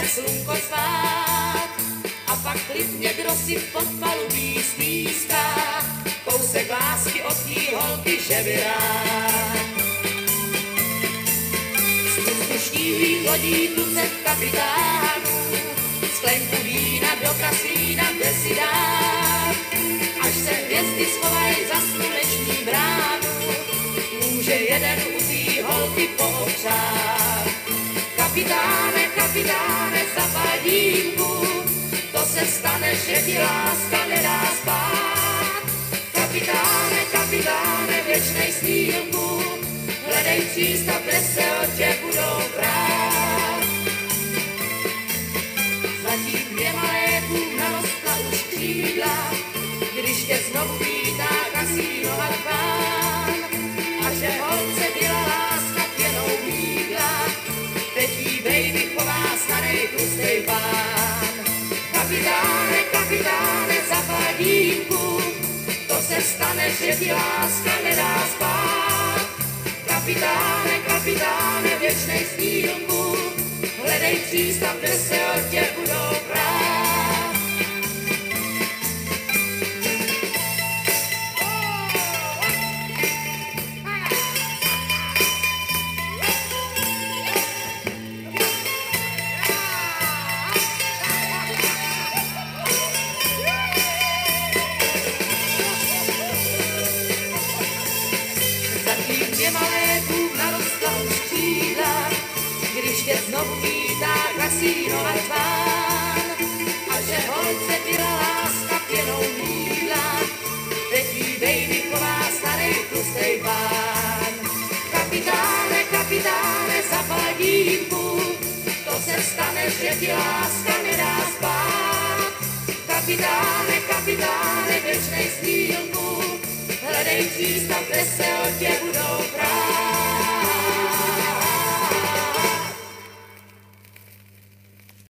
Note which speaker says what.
Speaker 1: slunko spát. A pak klidně kdo si pod palubí stýská, kousek lásky od tý holky, že by rád. Spoustu štíhlých lodí tucet kapitánů, sklenku vína do kasína, kde si dát. Až se hvězdy schovají za sluneční bránu, může jeden u tý holky poopřát. Kapitáne, kapitáne, zapál dýmku, to se stane, že ti láska nedá spát. Kapitáne, kapitáne, věčnej snílku, hledej přístav, kde se o tě budou brát. Zatím dvěma lékům narostla už křídla, když tě znovu vítá kasínovat pán. A že holce byla láska pěnou mídla, teď jí baby chová starý tlustej pán. Kapitáne, kapitáne, zapál dýmku, to se stane, že ti láska nedá spát. Kapitáne, kapitáne, věčnej snílku, hledej přístav, kde se o tě budou brát. Dvěma lékům narostla už křídla, když tě znovu vítá kasínovat pán. A že holce byla láska pěnou mídla, teď jí baby chová starý tlustej pán. Kapitáne, kapitáne, zapál dýmku, to se stane, že ti láska nedá spát. Kapitáne, kapitáne, věčnej snílku, hledej přístav, kde se